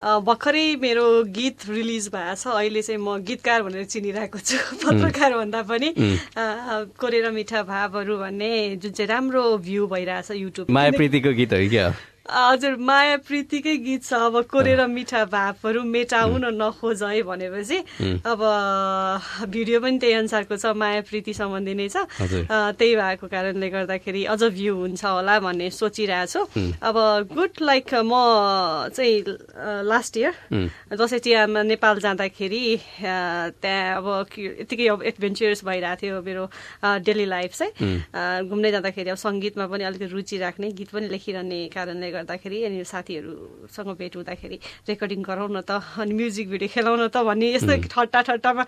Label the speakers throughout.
Speaker 1: भर्खरै मेरो गीत रिलिज भएको छ। अहिले चाहिँ म गीतकार भनेर चिनिरहेको छु, पत्रकार भन्दा पनि। कोरेर मिठा भावहरू भन्ने जुन चाहिँ राम्रो भ्यू भइरहेछ युट्युब।
Speaker 2: मायाप्रीतिको गीत हो क्या?
Speaker 1: हजुर, माया प्रीतिकै गीत छ। अब कोरेर मिठा भावहरू मेटाउन नखोज है भनेपछि अब भिडियो पनि त्यही अनुसारको छ, माया प्रीति सम्बन्धी नै छ। त्यही भएको कारणले गर्दाखेरि अझ भ्यू हुन्छ होला भन्ने सोचिरहेको छु। अब गुड लाइक म चाहिँ लास्ट इयर दसैँ तिहारमा नेपाल जाँदाखेरि त्यहाँ अब यतिकै अब एडभेन्चरस भइरहेको थियो मेरो डेली लाइफ चाहिँ। घुम्दै जाँदाखेरि अब सङ्गीतमा पनि अलिकति रुचि राख्ने, गीत पनि लेखिरहने कारणले गर्दाखेरि अनि साथीहरूसँग भेट हुँदाखेरि रेकर्डिङ गरौँ न त अनि म्युजिक भिडियो खेलाउन त भन्ने यस्तो ठट्टामा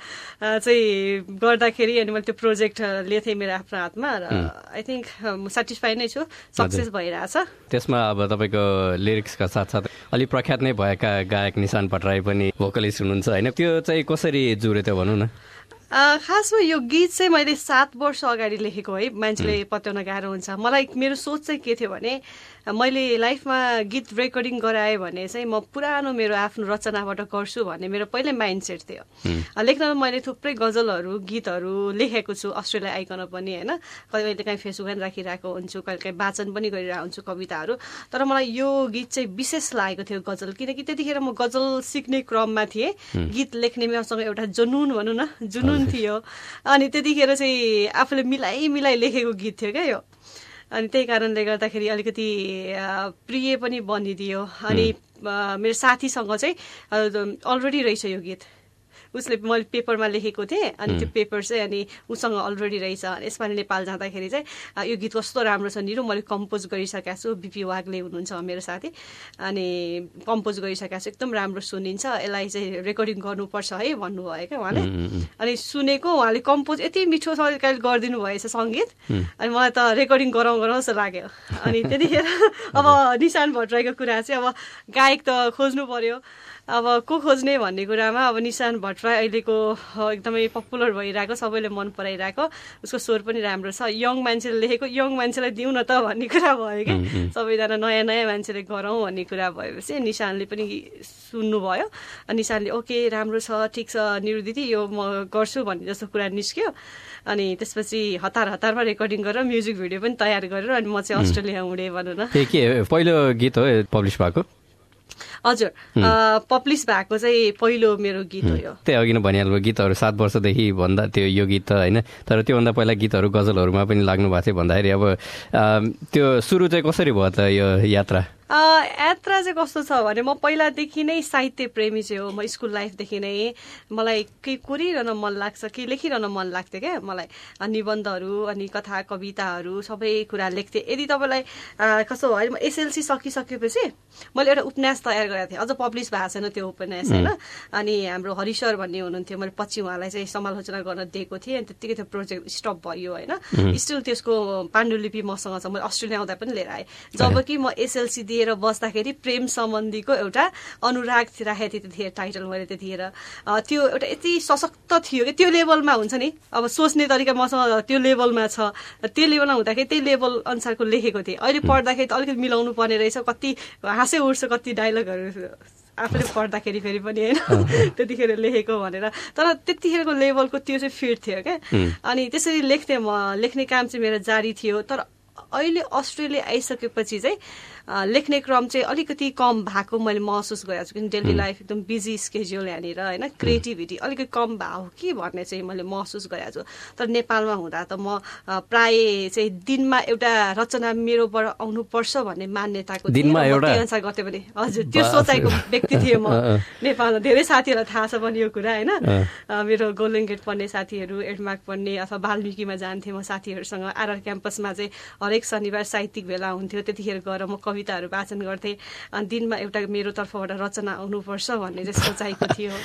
Speaker 1: चाहिँ गर्दाखेरि अनि मैले त्यो प्रोजेक्ट लिएको थिएँ मेरो आफ्नो हातमा र आई थिङ्क सेटिस्फाई नै छु, सक्सेस भइरहेछ।
Speaker 2: त्यसमा अब तपाईँको लिरिक्सका साथसाथै अलिक प्रख्यात नै भएका गायक निशान भट्टराई पनि भोकलिस्ट हुनुहुन्छ होइन? त्यो चाहिँ कसरी जुर्यो त्यो भनौँ न।
Speaker 1: खासमा यो गीत चाहिँ मैले 7 वर्ष अगाडि लेखेको है। मान्छेले पत्याउन गाह्रो हुन्छ। मलाई मेरो सोच चाहिँ के थियो भने मैले लाइफमा गीत रेकर्डिङ गराएँ भने चाहिँ म पुरानो मेरो आफ्नो रचनाबाट गर्छु भन्ने मेरो पहिल्यै माइन्डसेट थियो। लेख्नमा मैले थुप्रै गजलहरू गीतहरू लेखेको छु, अस्ट्रेलिया आइकन पनि होइन। कहिले काहीँ फेसबुकमा राखिरहेको हुन्छु, कहिले काहीँ वाचन पनि गरिरहेको हुन्छु कविताहरू। तर मलाई यो गीत चाहिँ विशेष लागेको थियो गजल, किनकि त्यतिखेर म गजल सिक्ने क्रममा थिएँ। गीत लेख्ने मसँग एउटा जुनुन भनौँ न, जुनुन थियो। अनि त्यतिखेर चाहिँ आफूले मिलाई लेखेको गीत थियो क्या यो। अनि त्यही कारणले गर्दाखेरि अलिकति प्रिय पनि बनिदियो। अनि मेरो साथीसँग चाहिँ अलरेडी रहेछ यो गीत, उसले मैले पेपरमा लेखेको थिएँ अनि त्यो पेपर चाहिँ अनि उसँग अलरेडी रहेछ। यसमा नेपाल जाँदाखेरि चाहिँ यो गीत कस्तो राम्रो छ निरु, मैले कम्पोज गरिसकेको छु। बिपी वाग्ले हुनुहुन्छ मेरो साथी, अनि कम्पोज गरिसकेको छु, एकदम राम्रो सुनिन्छ, यसलाई चाहिँ रेकर्डिङ गर्नुपर्छ है भन्नुभयो क्या उहाँले। अनि सुनेको उहाँले कम्पोज यति मिठोसँग गरिदिनु भएछ सङ्गीत, अनि मलाई त रेकर्डिङ गराउँ जस्तो लाग्यो। अनि त्यतिखेर अब निशान भट्टराईको कुरा चाहिँ अब गायक त खोज्नु पर्यो, अब को खोज्ने भन्ने कुरामा अब निशान भट्टराई अहिलेको एकदमै पपुलर भइरहेको, सबैले मन पराइरहेको, उसको स्वर पनि राम्रो छ। यङ मान्छेले लेखेको यङ मान्छेलाई दिउँ न त भन्ने कुरा भयो कि सबैजना नयाँ मान्छेले गरौँ भन्ने कुरा भएपछि निशानले पनि सुन्नुभयो। निशानले ओके राम्रो छ, ठिक छ निरु दिदी यो म गर्छु भन्ने जस्तो कुरा निस्क्यो। अनि त्यसपछि हतारमा रेकर्डिङ गरेर म्युजिक भिडियो पनि तयार गरेर अनि म चाहिँ अस्ट्रेलिया उडेँ भनौँ न।
Speaker 2: के पहिलो गीत हो पब्लिस भएको?
Speaker 1: हजुर, पब्लिस भएको चाहिँ पहिलो मेरो गीत हो यो।
Speaker 2: त्यही अघि नै भनिहाल्नु गीतहरू 7 वर्षदेखि भन्दा त्यो यो गीत त होइन, तर त्योभन्दा पहिला गीतहरू गजलहरूमा पनि लाग्नु भएको थियो भन्दाखेरि अब त्यो सुरु चाहिँ कसरी भयो त यो यात्रा?
Speaker 1: यात्रा चाहिँ कस्तो छ भने म पहिलादेखि नै साहित्य प्रेमी चाहिँ हो। म स्कुल लाइफदेखि नै मलाई केही कोरिरहन मन लाग्छ, केही लेखिरहन मन लाग्थ्यो क्या मलाई। निबन्धहरू अनि कथा कविताहरू सबै कुरा लेख्थेँ। यदि तपाईँलाई कस्तो भयो, म एसएलसी सकिसकेपछि मैले एउटा उपन्यास तयार गरेको थिएँ, अझ पब्लिस भएको छैन त्यो उपन्यास होइन। अनि हाम्रो हरिशर भन्ने हुनुहुन्थ्यो, मैले पछि उहाँलाई चाहिँ समालोचना गर्न दिएको थिएँ। अनि त्यत्तिकै त्यो प्रोजेक्ट स्टप भयो होइन। स्टिल त्यसको पाण्डुलिपि मसँग छ, मैले अस्ट्रेलिया आउँदा पनि लिएर आएँ। जबकि म एसएलसी दिएर बस्दाखेरि प्रेम सम्बन्धीको एउटा अनुराग राखेको थिएँ त्यतिखेर टाइटल मैले त्यतिखेर। त्यो एउटा यति सशक्त थियो कि त्यो लेभलमा हुन्छ नि, अब सोच्ने तरिका मसँग त्यो लेभलमा छ। त्यो लेभलमा हुँदाखेरि त्यही लेभल अनुसारको लेखेको थिएँ। अहिले पढ्दाखेरि त अलिकति मिलाउनु पर्ने रहेछ, कति हाँसै उठ्छ कति डायलगहरू आफूले पढ्दाखेरि फेरि पनि होइन त्यतिखेर लेखेको भनेर। तर त्यतिखेरको लेभलको त्यो चाहिँ फिट थियो क्या। अनि त्यसरी लेख्थेँ म, लेख्ने काम चाहिँ मेरो जारी थियो। तर अहिले अस्ट्रेलिया आइसकेपछि चाहिँ लेख्ने क्रम चाहिँ अलिकति कम भएको मैले महसुस गरेको छु, किनकि डेली लाइफ एकदम बिजी स्केड्युल यहाँनिर होइन, क्रिएटिभिटी अलिकति कम भयो कि भन्ने चाहिँ मैले महसुस गरेको छु। तर नेपालमा हुँदा त म प्राय चाहिँ दिनमा एउटा रचना मेरोबाट आउनुपर्छ भन्ने मान्यताको अनुसार गर्थेँ भने। हजुर, त्यो सोचाइको व्यक्ति थिएँ म। नेपालमा धेरै साथीहरूलाई थाहा छ पनि यो कुरा होइन। मेरो गोल्डन गेट पढ्ने साथीहरू, एडमार्क पढ्ने अथवा बाल्मिकीमा जान्थेँ म साथीहरूसँग। आरआर क्याम्पसमा चाहिँ हरेक शनिबार साहित्यिक भेला हुन्थ्यो, त्यतिखेर गएर म कविताहरू वाचन गर्थेँ। अनि दिनमा एउटा मेरो तर्फबाट रचना आउनुपर्छ भन्ने चाहिँ सोचाइको थियो।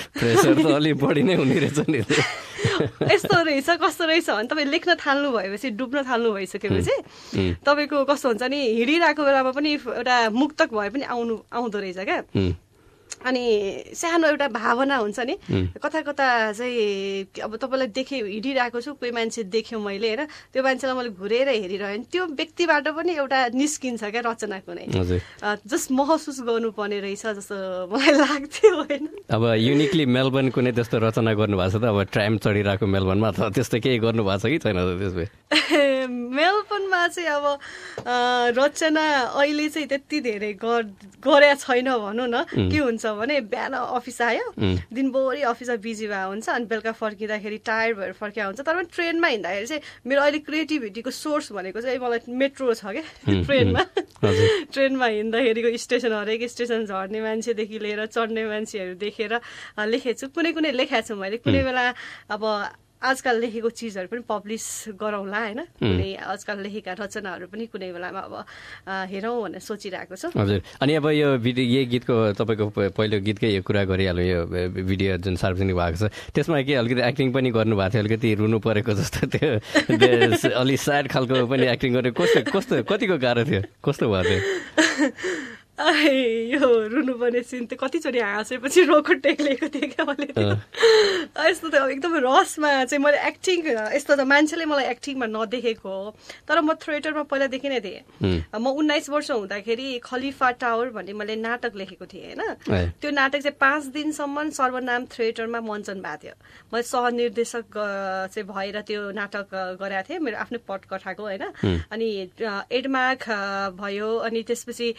Speaker 1: यस्तो रहेछ कस्तो रहेछ भने तपाईँ लेख्न थाल्नु भएपछि, डुब्न थाल्नु भइसकेपछि तपाईँको कस्तो हुन्छ नि, हिँडिरहेको बेलामा पनि एउटा मुक्तक भए पनि आउँदो रहेछ क्या। अनि सानो एउटा भावना हुन्छ नि कता कता चाहिँ अब तपाईँलाई हिँडिरहेको छु कोही मान्छे देख्यो मैले होइन त्यो मान्छेलाई मैले घुरेर हेरिरहेँ त्यो व्यक्तिबाट पनि एउटा निस्किन्छ क्या रचना कुनै जस्ट महसुस गर्नुपर्ने रहेछ जस्तो मलाई लाग्थ्यो होइन
Speaker 2: अब युनिकली मेलबर्न कुनै त्यस्तो रचना गर्नुभएको छ त अब ट्राम चढिरहेको मेलबर्नमा अथवा त्यस्तो केही गर्नुभएको छ कि छैन त्यसमा
Speaker 1: मेलबर्नमा चाहिँ अब रचना अहिले चाहिँ त्यति धेरै गरेका छैन भनौँ न के हुन्छ भने बिहान अफिस आयो दिनभरि अफिसमा बिजी भए हुन्छ अनि बेलुका फर्किँदाखेरि टायर्ड भएर फर्किया हुन्छ तर पनि ट्रेनमा हिँड्दाखेरि चाहिँ मेरो अहिले क्रिएटिभिटीको सोर्स भनेको चाहिँ मलाई मेट्रो छ क्या ट्रेनमा हिँड्दाखेरिको स्टेसन हरेक स्टेसन झर्ने मान्छेदेखि लिएर चढ्ने मान्छेहरू देखेर लेखेको छु कुनै कुनै लेखाएको छु मैले कुनै बेला अब आजकल लेखेको चिजहरू पनि पब्लिस गरौँला होइन कुनै आजकल लेखेका रचनाहरू पनि कुनै बेलामा अब हेरौँ भनेर सोचिरहेको छु
Speaker 2: हजुर अनि अब यो भिडियो यही गीतको तपाईँको पहिलो गीतकै यो कुरा गरिहाल्नु यो भिडियो जुन सार्वजनिक भएको छ त्यसमा के अलिकति एक्टिङ पनि गर्नुभएको थियो अलिकति रुनु परेको जस्तो त्यो अलिक स्याड खालको पनि एक्टिङ गरेको कस्तो कतिको गाह्रो थियो कस्तो भएको थियो
Speaker 1: यो रुनुपर्ने सिन त कतिचोटि हाँसेपछि रोको टेक्लेको थिएँ क्या मैले यस्तो त एकदम रसमा चाहिँ मैले एक्टिङ यस्तो त मान्छेले मलाई एक्टिङमा नदेखेको हो तर म थिएटरमा पहिलादेखि नै थिएँ म 19 वर्ष हुँदाखेरि खलिफा टावर भन्ने मैले नाटक लेखेको थिएँ होइन त्यो नाटक चाहिँ 5 दिनसम्म सर्वनाम थिएटरमा मञ्चन भएको थियो मैले सहनिर्देशक चाहिँ भएर त्यो नाटक गरेको थिएँ मेरो आफ्नै पटकथाको होइन अनि एडमार्क भयो अनि त्यसपछि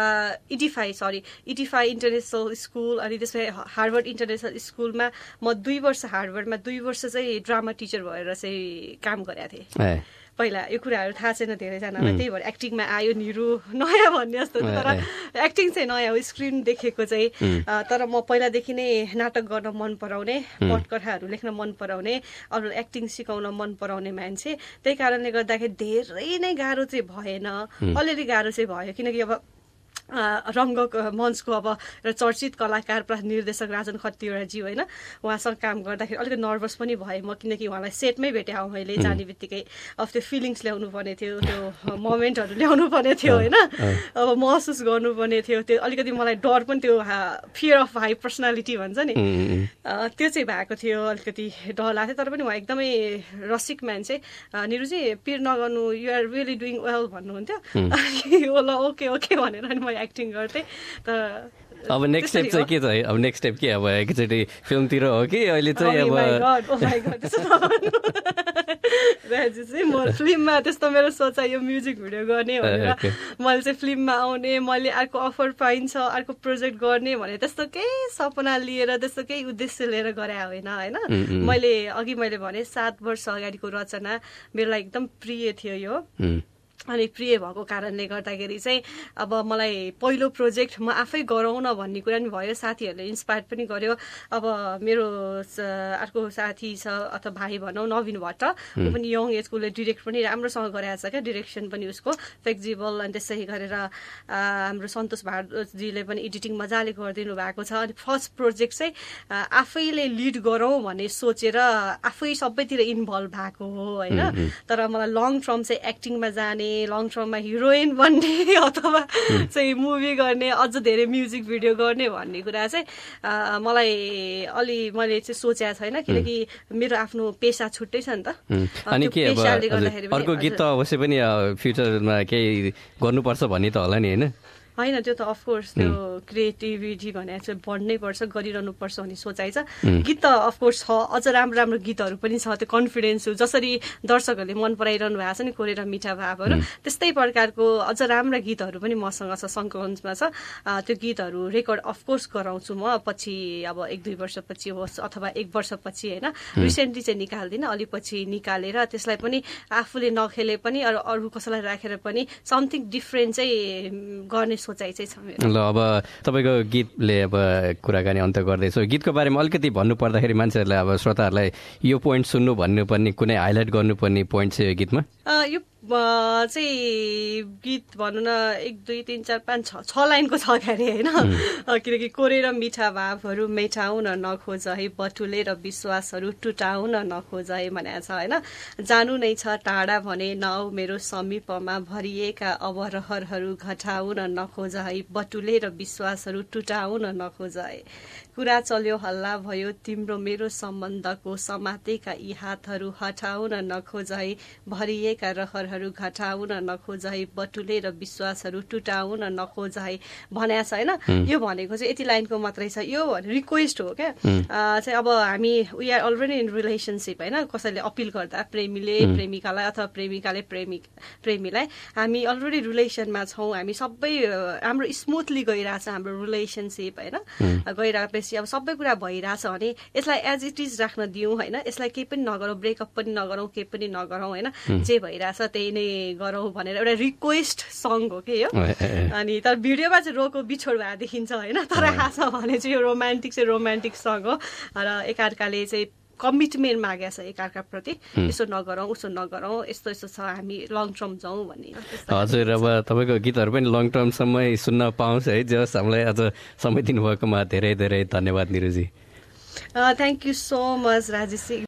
Speaker 1: इटिफाई इन्टरनेसनल स्कुल अनि त्यसपछि हार्वर्ड इन्टरनेसनल स्कुलमा म 2 वर्ष हार्वर्डमा 2 वर्ष चाहिँ ड्रामा टिचर भएर चाहिँ काम गरेको थिएँ पहिला यो कुराहरू थाहा छैन धेरैजनालाई त्यही भएर एक्टिङमा आयो निरु नयाँ भन्ने जस्तो तर एक्टिङ चाहिँ नयाँ हो स्क्रिन देखेको चाहिँ तर म पहिलादेखि नै नाटक गर्न मन पराउने पटकथाहरू लेख्न मन पराउने अरू एक्टिङ सिकाउन मन पराउने मान्छे त्यही कारणले गर्दाखेरि धेरै नै गाह्रो चाहिँ भएन अलिअलि गाह्रो चाहिँ भयो किनकि अब रङ्ग मञ्चको अब चर्चित कलाकार निर्देशक राजन खतिवडाजी होइन उहाँसँग काम गर्दाखेरि अलिकति नर्भस पनि भएँ म किनकि उहाँलाई सेटमै भेटेँ मैले जाने बित्तिकै अब त्यो फिलिङ्स ल्याउनु पर्ने थियो त्यो मोमेन्टहरू ल्याउनु पर्ने थियो होइन अब महसुस गर्नुपर्ने थियो त्यो अलिकति मलाई डर पनि त्यो फियर अफ हाई पर्सनालिटी भन्छ नि त्यो चाहिँ भएको थियो अलिकति डर लाग्थ्यो तर पनि उहाँ एकदमै रसिक मान्छे निरुजी पिर नगर्नु युआर रियली डुइङ वेल भन्नुहुन्थ्यो अनि ल ओके ओके भनेर अनि म एक्टिङ गर्थेँ तर
Speaker 2: अब नेक्स्ट स्टेप चाहिँ के छ अब नेक्स्ट स्टेप के अब एकचोटि फिल्मतिर हो कि अहिले चाहिँ अब
Speaker 1: म फिल्ममा त्यस्तो मेरो सोचाइ यो म्युजिक भिडियो गर्ने भनेर मैले चाहिँ फिल्ममा आउने मैले अर्को अफर पाइन्छ अर्को प्रोजेक्ट गर्ने भने त्यस्तो केही सपना लिएर त्यस्तो केही उद्देश्य लिएर गरे होइन होइन मैले मैले भने 7 वर्ष अगाडिको रचना मेरो लागि एकदम प्रिय थियो यो अनि प्रिय भएको कारणले गर्दाखेरि चाहिँ अब मलाई पहिलो प्रोजेक्ट म आफै गरौँ न भन्ने कुरा पनि भयो साथीहरूले इन्सपायर पनि गर्यो अब मेरो अर्को साथी छ अथवा भाइ भनौँ नवीन भट्ट ऊ पनि यङ एजको उसले डिरेक्ट पनि राम्रोसँग गरेको छ क्या डिरेक्सन पनि उसको फ्लेक्जिबल अनि त्यसै गरेर हाम्रो सन्तोष भारद्वाजजीले पनि एडिटिङ मजाले गरिदिनु भएको छ अनि फर्स्ट प्रोजेक्ट चाहिँ आफैले लिड गरौँ भन्ने सोचेर आफै सबैतिर इन्भल्भ भएको हो होइन तर मलाई लङ टर्म चाहिँ एक्टिङमा जाने लङ टर्ममा हिरोइन बन्ने अथवा चाहिँ मुभी गर्ने अझ धेरै म्युजिक भिडियो गर्ने भन्ने कुरा चाहिँ मलाई मैले चाहिँ सोचेको छैन किनकि मेरो आफ्नो पेसा छुट्टै छ नि त
Speaker 2: अनि के अब अर्को गीत त अवश्य पनि फ्युचरमा केही गर्नुपर्छ भन्ने त होला नि होइन
Speaker 1: होइन त्यो त अफकोर्स त्यो क्रिएटिभिटी भने चाहिँ बढ्नै पर्छ गरिरहनु पर्छ भन्ने सोचाइ छ गीत त अफकोर्स छ अझ राम्रो राम्रो गीतहरू पनि छ त्यो कन्फिडेन्स हो जसरी दर्शकहरूले मन पराइरहनु भएको छ नि कोरेर मिठा भावहरू त्यस्तै प्रकारको अझ राम्रा गीतहरू पनि मसँग छ सङ्कलनमा छ त्यो गीतहरू रेकर्ड अफकोर्स गराउँछु म पछि अब 1-2 वर्षपछि होस् अथवा 1 वर्षपछि होइन रिसेन्टली चाहिँ निकाल्दिनँ अलि पछि निकालेर त्यसलाई पनि आफूले नखेले पनि अरू कसैलाई राखेर पनि समथिङ डिफ्रेन्ट चाहिँ गर्ने सोचाइ चाहिँ छ मेरो।
Speaker 2: ल अब तपाईँको गीतले अब कुराकानी अन्त गर्दैछौँ गीतको बारेमा अलिकति भन्नु पर्दाखेरि मान्छेहरूलाई अब श्रोताहरूलाई यो पोइन्ट सुन्नु भन्नुपर्ने कुनै हाइलाइट गर्नुपर्ने पोइन्ट चाहिँ यो गीतमा
Speaker 1: यो चाहिँ गीत भनौँ न 1 2 3 4 5 6 लाइनको छ अगाडि होइन किनकि कोरेर मिठा भावहरू मेटाउन नखोज है बटुलेर विश्वासहरू टुटाउन नखोज है भनेको छ होइन जानु नै छ टाढा भने नआऊ मेरो समीपमा भरिएका अवरहरहरू घटाउन नखोज है बटुलेर विश्वासहरू टुटाउन नखोज है कुरा चल्यो हल्ला भयो तिम्रो मेरो सम्बन्धको समातेका यी हातहरू हटाउन नखोज है भरिएका रहरहरू घटाउन नखोज है बटुलेर विश्वासहरू टुटाउन नखोज है भनेको छ होइन यो भनेको चाहिँ यति लाइनको मात्रै छ यो रिक्वेस्ट हो क्या चाहिँ अब हामी we are already in relationship होइन कसैले अपिल गर्दा प्रेमीले प्रेमिकालाई अथवा प्रेमिकाले प्रेमीलाई हामी अलरेडी रिलेसनमा छौँ हामी सबै हाम्रो स्मुथली गइरहेछ हाम्रो रिलेसनसिप होइन गइरहेपछि अब सबै कुरा भइरहेछ भने यसलाई एज इट इज राख्न दिउँ होइन यसलाई केही पनि नगरौँ ब्रेकअप पनि नगरौँ केही पनि नगरौँ होइन जे भइरहेछ त्यही नै गरौँ भनेर एउटा रिक्वेस्ट सङ हो कि यो अनि तर भिडियोमा चाहिँ रोको बिछोड भए देखिन्छ होइन तर हाँस भने चाहिँ यो रोमान्टिक सङ हो र एकअर्काले चाहिँ कमिटमेन्ट मागेको छ एकअर्काप्रति यसो नगरौँ उसो नगरौँ यस्तो यस्तो छ हामी लङ टर्म जाउँ भन्ने
Speaker 2: हजुर अब तपाईँको गीतहरू पनि लङ टर्मसम्म सुन्न पाउँछ है जस हामीलाई आज समय दिनुभएकोमा धेरै धेरै धन्यवाद Niru ji
Speaker 1: thank you so much Rajesh.